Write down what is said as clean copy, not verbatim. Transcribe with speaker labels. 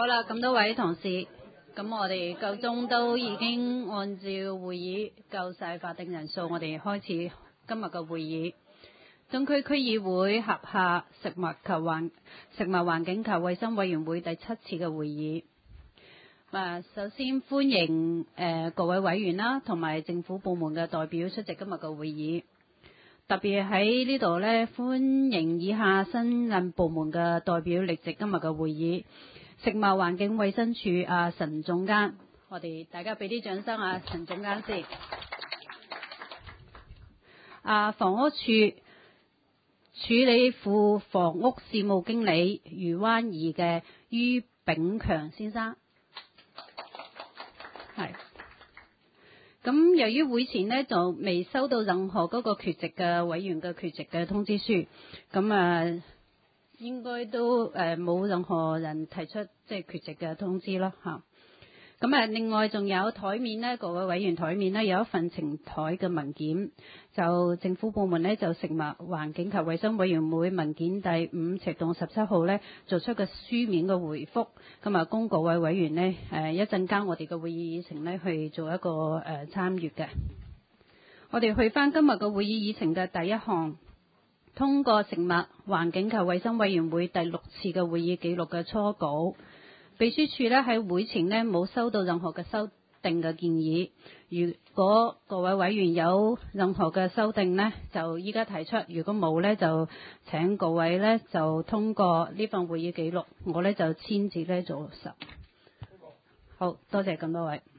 Speaker 1: 好啦，咁多位同事，咁我哋夠鐘都已經按照會議夠晒法定人數，我哋開始今日嘅會議。中區區議會轄下食物環境及衛生委員會第7次嘅會議。首先歡迎各位委員啦，同埋政府部門嘅代表出席今日嘅會議。特別喺呢度呢，歡迎以下新任部門嘅代表列席今日嘅會議。食物環境衛生署陳總監，我哋大家俾啲掌聲陳總監先。房屋署處理副房屋事務經理漁灣2嘅于炳強先生。係。咁由於會前呢就未收到任何嗰個缺席嘅委員嘅缺席嘅通知書，咁應該都冇任何人提出即係缺席嘅通知咯嚇。咁另外仲有台面呢，各位委員台面呢有一份呈台嘅文件，就政府部門呢就食物環境及衛生委員會文件第5/17號呢做出個書面嘅回覆，咁供各位委員呢一陣間我哋嘅會議議程呢去做一個參與嘅。我哋去返今日嘅會議議程嘅第一項。通過食物環境及衛生委員會第6次嘅會議記錄嘅初稿，秘書處呢喺會前呢冇收到任何嘅修訂嘅建議。如果各位委員有任何嘅修訂呢，就依家提出；如果冇呢，就請各位呢就通過呢份會議記錄，我呢就簽字呢做實。好多謝咁多位。